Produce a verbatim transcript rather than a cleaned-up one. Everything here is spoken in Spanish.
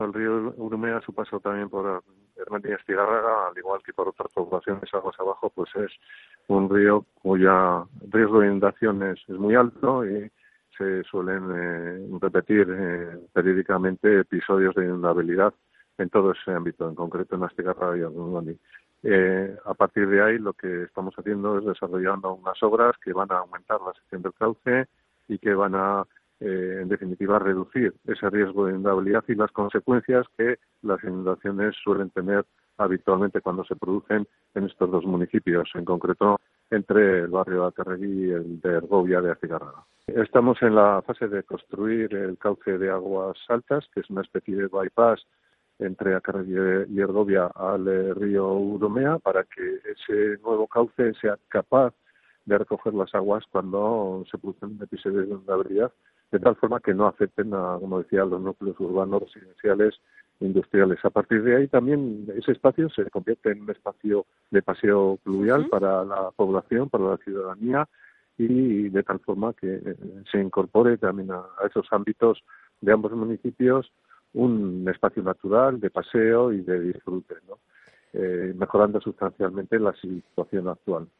El río Urumea, a su paso también por Hernández y Astigarraga, al igual que por otras poblaciones aguas abajo, pues es un río cuya riesgo de inundación es, es muy alto y se suelen eh, repetir eh, periódicamente episodios de inundabilidad en todo ese ámbito, en concreto en Astigarraga y Urumea. Eh, a partir de ahí lo que estamos haciendo es desarrollando unas obras que van a aumentar la sección del cauce y que van a Eh, en definitiva, reducir ese riesgo de inundabilidad y las consecuencias que las inundaciones suelen tener habitualmente cuando se producen en estos dos municipios, en concreto entre el barrio de Akerregui y el de Ergovia de Astigarraga. Estamos en la fase de construir el cauce de aguas altas, que es una especie de bypass entre Akerregui y Ergovia al eh, río Urumea, para que ese nuevo cauce sea capaz de recoger las aguas cuando se producen episodios de inundabilidad, de tal forma que no afecten, a, como decía, a los núcleos urbanos, residenciales, industriales. A partir de ahí también ese espacio se convierte en un espacio de paseo fluvial Uh-huh. para la población, para la ciudadanía, y de tal forma que eh, se incorpore también a, a esos ámbitos de ambos municipios un espacio natural de paseo y de disfrute, ¿no? Eh, mejorando sustancialmente la situación actual.